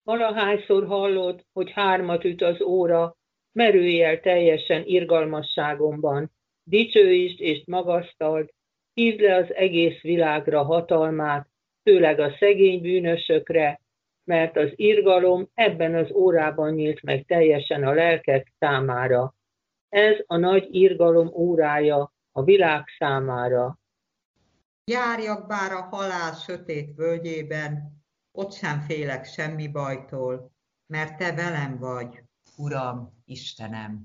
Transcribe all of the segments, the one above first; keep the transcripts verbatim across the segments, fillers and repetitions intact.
Valahányszor hallod, hogy hármat üt az óra, merülj el teljesen irgalmasságomban, dicsőítsd és magasztald, hívd le az egész világra hatalmát, főleg a szegény bűnösökre, mert az irgalom ebben az órában nyílt meg teljesen a lelkek számára. Ez a nagy irgalom órája a világ számára. Járjak bár a halál sötét völgyében, ott sem félek semmi bajtól, mert te velem vagy, Uram, Istenem.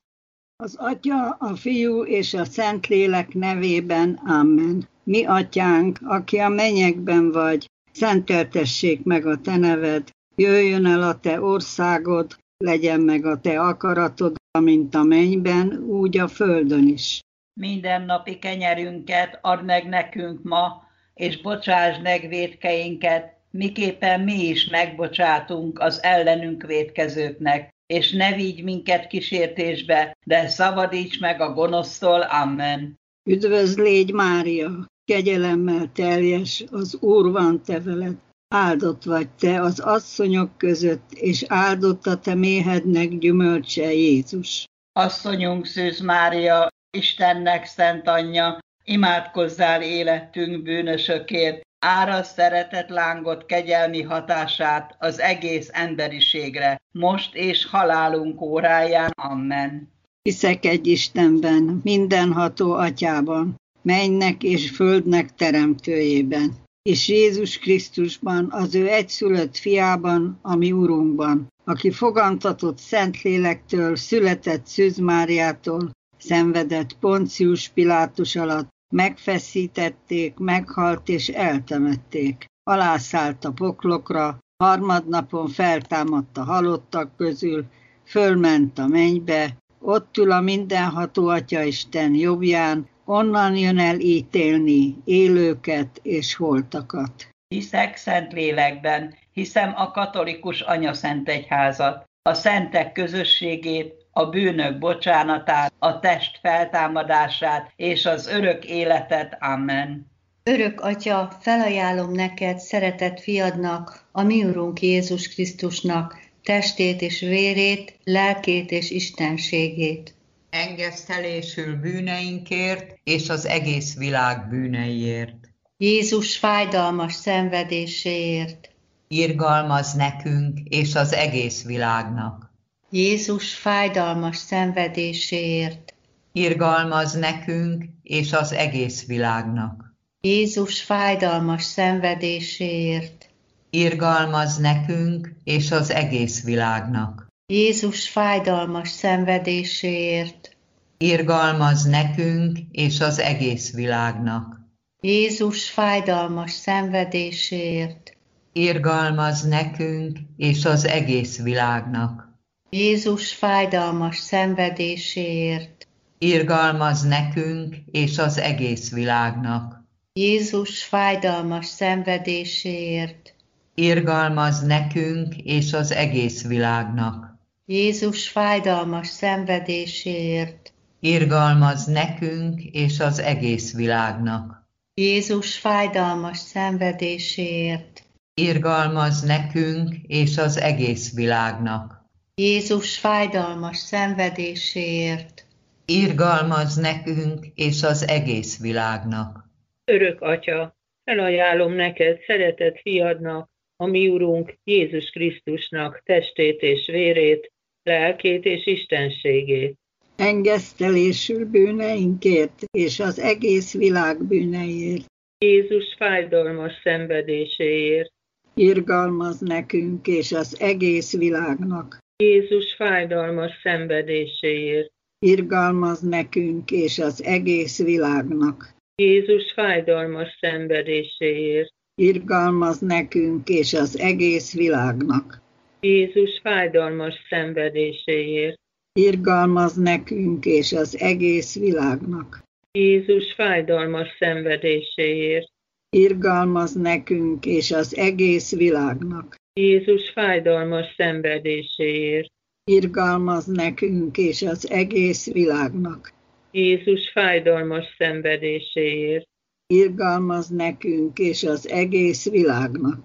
Az Atya, a Fiú és a Szentlélek nevében, amen. Mi atyánk, aki a mennyekben vagy, szenteltessék meg a te neved, jöjjön el a te országod, legyen meg a te akaratod, amint a mennyben, úgy a földön is. Mindennapi kenyerünket add meg nekünk ma, és bocsásd meg vétkeinket, miképpen mi is megbocsátunk az ellenünk vétkezőknek, és ne vigy minket kísértésbe, de szabadíts meg a gonosztól, amen. Üdvözl légy, Mária, kegyelemmel teljes, az Úr van te veled. Áldott vagy te az asszonyok között, és áldott a te méhednek gyümölcse, Jézus. Asszonyunk Szűz Mária, Istennek szent anyja, imádkozzál életünk bűnösökért, árasd szeretet lángot kegyelmi hatását az egész emberiségre, most és halálunk óráján, amen. Hiszek egy Istenben, mindenható Atyában, mennynek és földnek teremtőjében, és Jézus Krisztusban, az ő egyszülött fiában, a mi Urunkban, aki fogantatott Szentlélektől, született Szűz Máriától, szenvedett Poncius Pilátus alatt, megfeszítették, meghalt és eltemették. Alászállt a poklokra, harmadnapon feltámadt a halottak közül, fölment a mennybe, ott ül a mindenható Atyaisten jobbján, onnan jön el ítélni élőket és holtakat. Hiszek Szentlélekben, hiszem a katolikus anyaszentegyházat, a szentek közösségét, a bűnök bocsánatát, a test feltámadását és az örök életet. Amen. Örök Atya, felajánlom neked szeretett fiadnak, a mi Urunk Jézus Krisztusnak, testét és vérét, lelkét és istenségét. Engesztelésül bűneinkért és az egész világ bűneiért. Jézus fájdalmas szenvedéséért. Irgalmaz nekünk és az egész világnak. Jézus fájdalmas szenvedéséért. Irgalmaz nekünk és az egész világnak. Jézus fájdalmas szenvedéséért. Irgalmaz nekünk és az egész világnak. Jézus fájdalmas szenvedéséért. Irgalmaz nekünk és az egész világnak. Jézus fájdalmas szenvedéséért. Irgalmaz nekünk és az egész világnak. Jézus fájdalmas szenvedéséért. Irgalmaz nekünk és az egész világnak. Jézus fájdalmas szenvedéséért. Irgalmaz nekünk és az egész világnak. Jézus fájdalmas szenvedéséért. Irgalmaz nekünk és az egész világnak. Jézus fájdalmas szenvedéséért. Irgalmaz nekünk és az egész világnak. Jézus fájdalmas szenvedéséért. Irgalmaz nekünk és az egész világnak. Örök Atya, felajánlom neked szeretett fiadnak, a mi Urunk Jézus Krisztusnak testét és vérét, lelkét és istenségét. Engesztelésül bűneinkért és az egész világ bűneiért. Jézus fájdalmas szenvedéséért. Irgalmaz nekünk és az egész világnak. Jézus fájdalmas szenvedéséért. Irgalmaz nekünk és az egész világnak. Jézus fájdalmas szenvedéséért. Irgalmaz nekünk és az egész világnak. Jézus fájdalmas szenvedéséért. Irgalmaz nekünk és az egész világnak. Jézus fájdalmas szenvedéséért. Irgalmaz nekünk és az egész világnak. Jézus fájdalmas szenvedéséért. Irgalmaz nekünk és az egész világnak. Jézus fájdalmas szenvedéséért. Irgalmaz nekünk és az egész világnak.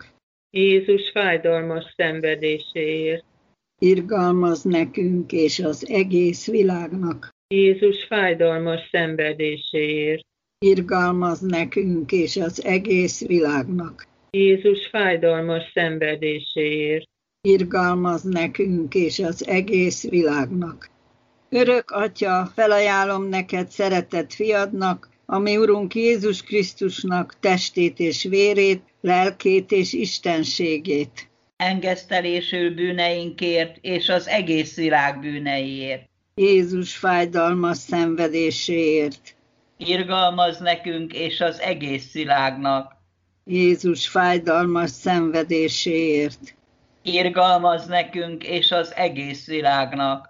Jézus fájdalmas szenvedéséért. Irgalmaz nekünk és az egész világnak. Jézus fájdalmas szenvedéséért. Irgalmaz nekünk és az egész világnak. Jézus fájdalmas szenvedéséért. Irgalmaz nekünk és az egész világnak. Örök Atya, felajánlom neked szeretett fiadnak, a mi Urunk Jézus Krisztusnak testét és vérét, lelkét és istenségét. Engesztelésül bűneinkért és az egész világ bűneiért. Jézus fájdalmas szenvedéséért. Irgalmaz nekünk és az egész világnak. Jézus fájdalmas szenvedéséért. Irgalmaz nekünk és az egész világnak.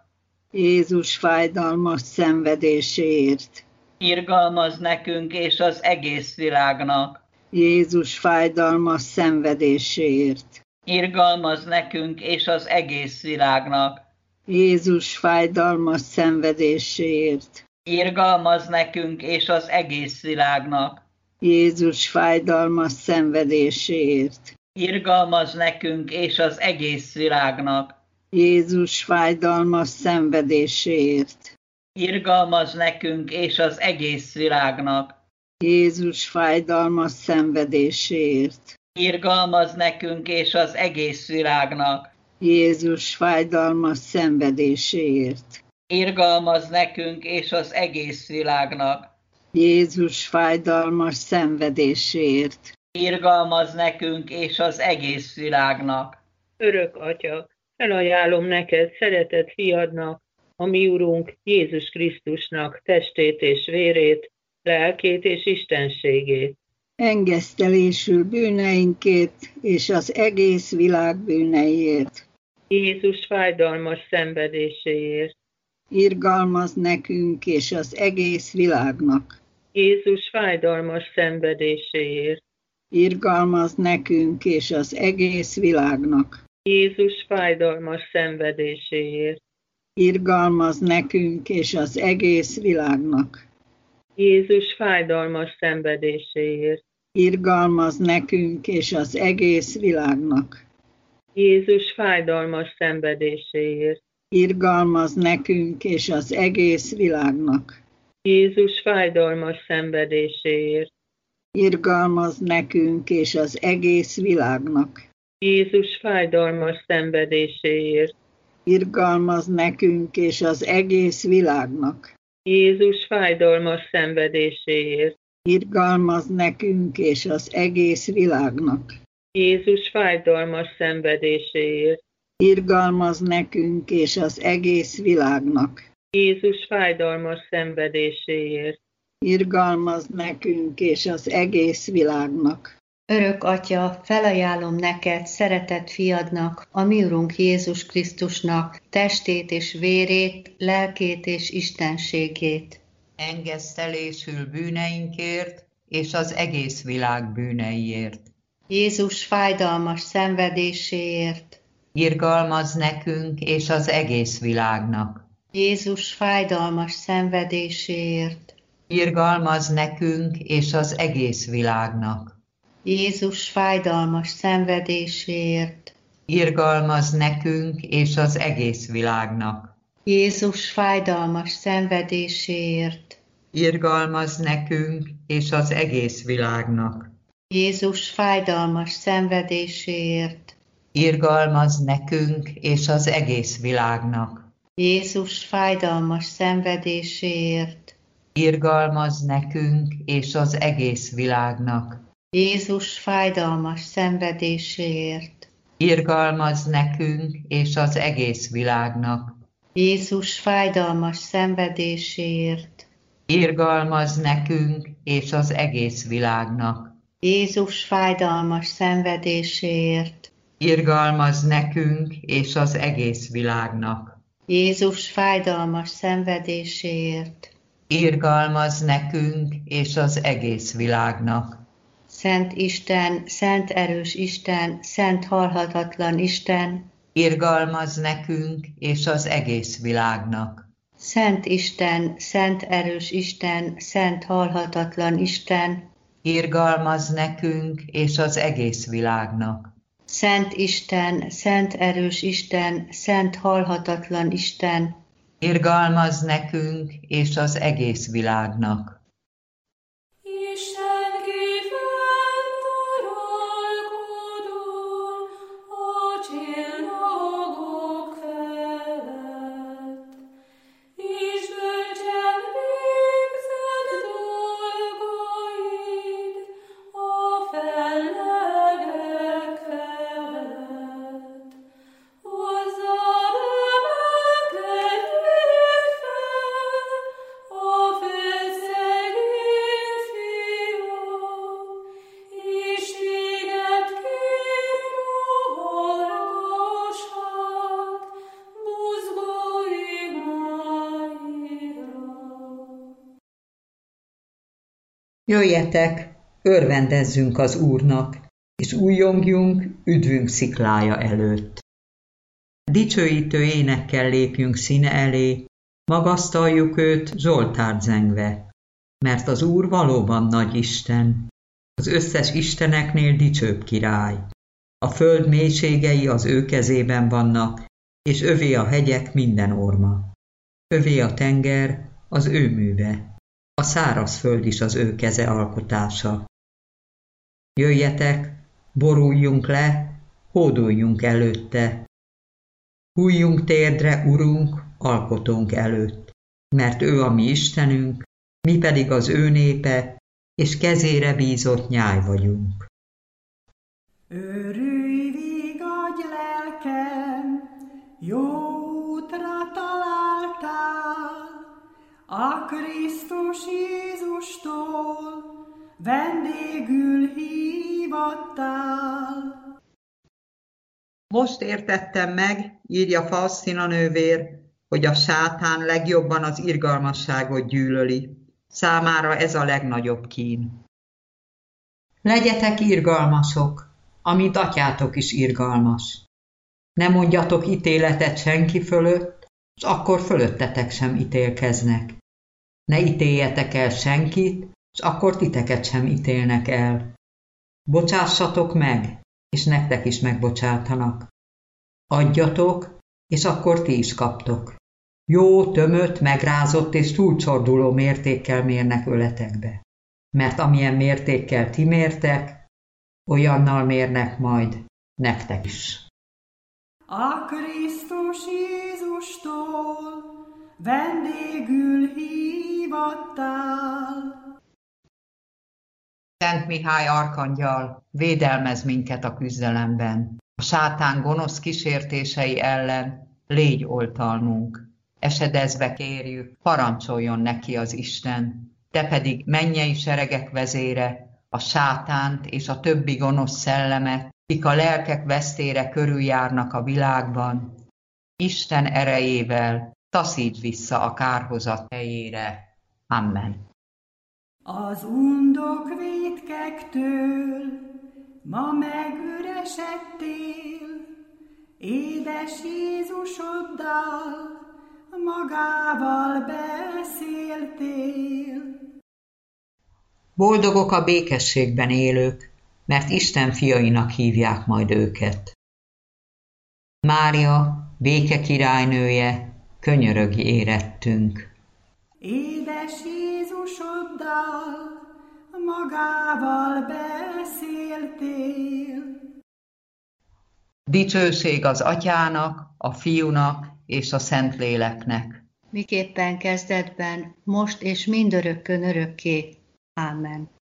Jézus fájdalmas szenvedéséért. Irgalmaz nekünk és az egész világnak. Jézus fájdalmas szenvedéséért. Irgalmaz nekünk és az egész világnak. Jézus fájdalmas szenvedéséért. Irgalmaz nekünk és az egész világnak. Jézus fájdalmas szenvedéséért. Irgalmaz nekünk és az egész világnak. Jézus fájdalmas szenvedéséért. Irgalmaz nekünk és az egész világnak. Jézus fájdalmas szenvedéséért. Irgalmaz nekünk és az egész világnak. Jézus fájdalmas szenvedéséért. Irgalmaz nekünk és az egész világnak. Jézus fájdalmas szenvedéséért. Irgalmaz nekünk és az egész világnak. Örök Atya, felajánlom neked szeretett fiadnak, a mi Urunk Jézus Krisztusnak testét és vérét, lelkét és istenségét. Engesztelésül bűneinkért és az egész világ bűneiért. Jézus fájdalmas szenvedéséért. Irgalmaz nekünk és az egész világnak. Jézus fájdalmas szenvedéséért. Irgalmaz nekünk és az egész világnak. Jézus fájdalmas szenvedéséért. Irgalmaz nekünk és az egész világnak. Jézus fájdalmas szenvedéséért. Irgalmaz nekünk és az egész világnak. Jézus fájdalmas szenvedéséért. Irgalmaz nekünk és az egész világnak. Jézus fájdalmas szenvedéséért. Irgalmaz nekünk és az egész világnak. Jézus fájdalmas szenvedéséért. Irgalmaz nekünk és az egész világnak. Jézus fájdalmas szenvedéséért. Irgalmaz nekünk és az egész világnak. Jézus fájdalmas szenvedéséért. Irgalmaz nekünk és az egész világnak. Jézus fájdalmas szenvedéséért. Irgalmaz nekünk és az egész világnak. Örök Atya, felajánlom neked, szeretett fiadnak, a mi Urunk Jézus Krisztusnak testét és vérét, lelkét és istenségét. Engesztelésül bűneinkért és az egész világ bűneiért. Jézus fájdalmas szenvedéséért. Irgalmaz nekünk és az egész világnak. Jézus fájdalmas szenvedéséért. Irgalmaz nekünk és az egész világnak. Jézus fájdalmas szenvedéséért. Irgalmaz nekünk és az egész világnak. Jézus fájdalmas szenvedéséért. Irgalmaz nekünk és az egész világnak. Jézus fájdalmas szenvedéséért. Irgalmaz nekünk és az egész világnak. Jézus fájdalmas szenvedéséért. Irgalmaz nekünk és az egész világnak. Jézus fájdalmas szenvedéséért. Irgalmaz nekünk és az egész világnak. Jézus fájdalmas szenvedéséért. Irgalmaz nekünk és az egész világnak. Jézus fájdalmas szenvedéséért. Irgalmaz nekünk és az egész világnak. Jézus fájdalmas szenvedéséért. Irgalmaz nekünk és az egész világnak. Szent Isten, szent erős Isten, szent halhatatlan Isten, Irgalmaz nekünk és az egész világnak. Szent Isten, szent erős Isten, szent halhatatlan Isten, Irgalmaz nekünk és az egész világnak. Szent Isten, szent erős Isten, szent halhatatlan Isten, irgalmazz nekünk és az egész világnak. Jöjjetek, örvendezzünk az Úrnak, és újjongjunk üdvünk sziklája előtt. Dicsőítő énekkel lépjünk színe elé, magasztaljuk őt zsoltárt zengve, mert az Úr valóban nagy Isten, az összes isteneknél dicsőbb király. A föld mélységei az ő kezében vannak, és övé a hegyek minden orma. Övé a tenger, az ő műve. A száraz föld is az ő keze alkotása. Jöjjetek, boruljunk le, hódoljunk előtte. Hújjunk térdre, Urunk, alkotónk előtt, mert ő a mi Istenünk, mi pedig az ő népe, és kezére bízott nyáj vagyunk. Örülj, vigadj lelkem, jó útra találtál, a Krisztus Jézustól vendégül hívattál. Most értettem meg, írja Faustina nővér, hogy a sátán legjobban az irgalmasságot gyűlöli. Számára ez a legnagyobb kín. Legyetek irgalmasok, amint atyátok is irgalmas. Ne mondjatok ítéletet senki fölött, és akkor fölöttetek sem ítélkeznek. Ne ítéljetek el senkit, és akkor titeket sem ítélnek el. Bocsássatok meg, és nektek is megbocsátanak. Adjatok, és akkor ti is kaptok. Jó, tömött, megrázott és túlcsorduló mértékkel mérnek öletekbe. Mert amilyen mértékkel ti mértek, olyannal mérnek majd nektek is. A Krisztus Jézustól vendégül hívattál. Szent Mihály arkangyal, védelmezz minket a küzdelemben. A sátán gonosz kísértései ellen légy oltalmunk. Esedezve kérjük, parancsoljon neki az Isten. Te pedig mennyei seregek vezére, a sátánt és a többi gonosz szellemet, kik a lelkek vesztére körüljárnak a világban, Isten erejével taszítsd vissza a kárhozat helyére. Amen. Az undok vétkektől ma megüresedtél, édes Jézusoddal magával beszéltél. Boldogok a békességben élők, mert Isten fiainak hívják majd őket. Mária, béke királynője, könyörögj érettünk. Édes Jézusoddal magával beszéltél. Dicsőség az Atyának, a Fiúnak és a Szentléleknek. miképpen kezdetben, most és mindörökkön örökké. Ámen.